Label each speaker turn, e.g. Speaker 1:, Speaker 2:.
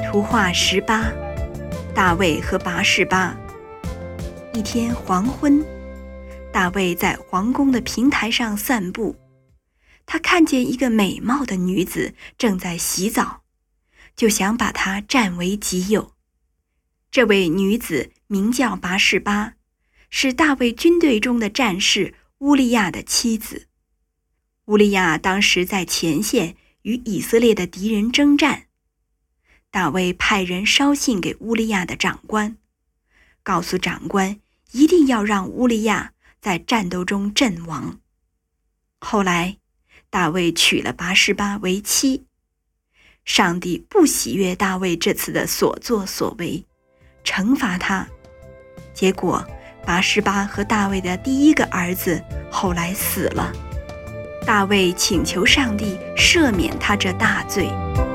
Speaker 1: 图画18，大卫和拔示巴。一天黄昏，大卫在皇宫的平台上散步，他看见一个美貌的女子正在洗澡，就想把她占为己有。这位女子名叫拔示巴，是大卫军队中的战士乌利亚的妻子。乌利亚当时在前线与以色列的敌人征战，大卫派人捎信给乌利亚的长官，告诉长官一定要让乌利亚在战斗中阵亡。后来大卫娶了拔示巴为妻。上帝不喜悦大卫这次的所作所为，惩罚他。结果拔示巴和大卫的第一个儿子后来死了。大卫请求上帝赦免他这大罪。